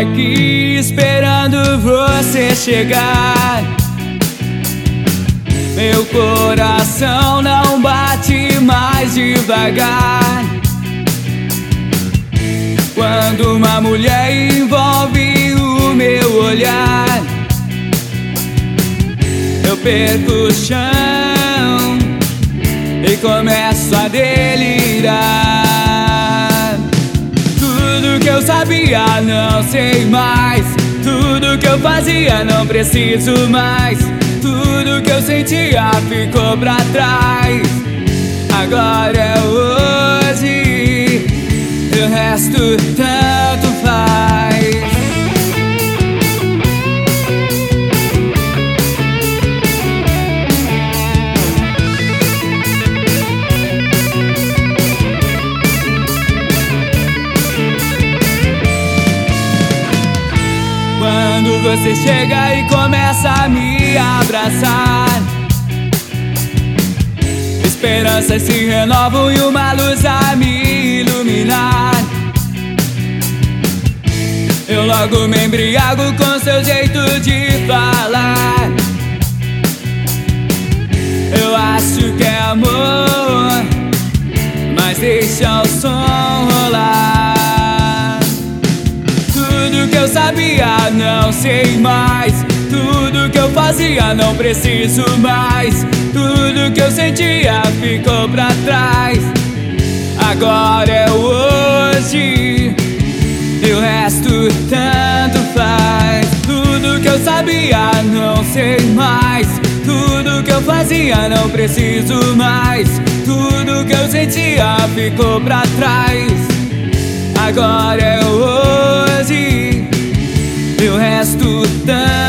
aqui esperando você chegar. Meu coração não bate mais devagar. Quando uma mulher envolve o meu olhar, eu perco o chão e começo a delirar. Tudo que eu sabia não sei mais, tudo que eu fazia não preciso mais, tudo que eu sentia ficou pra trás. Agora é hoje, o resto tanto faz. Quando você chega e começa a me abraçar, esperanças se renovam e uma luz a me iluminar. Eu logo me embriago com seu jeito de falar. Eu acho que é amor, mas deixa o som rolar. Tudo que eu sabia não sei mais, tudo que eu fazia não preciso mais, tudo que eu sentia ficou pra trás. Agora é hoje e o resto tanto faz. Tudo que eu sabia não sei mais, tudo que eu fazia não preciso mais, tudo que eu sentia ficou pra trás. Agora é hoje e o resto tanto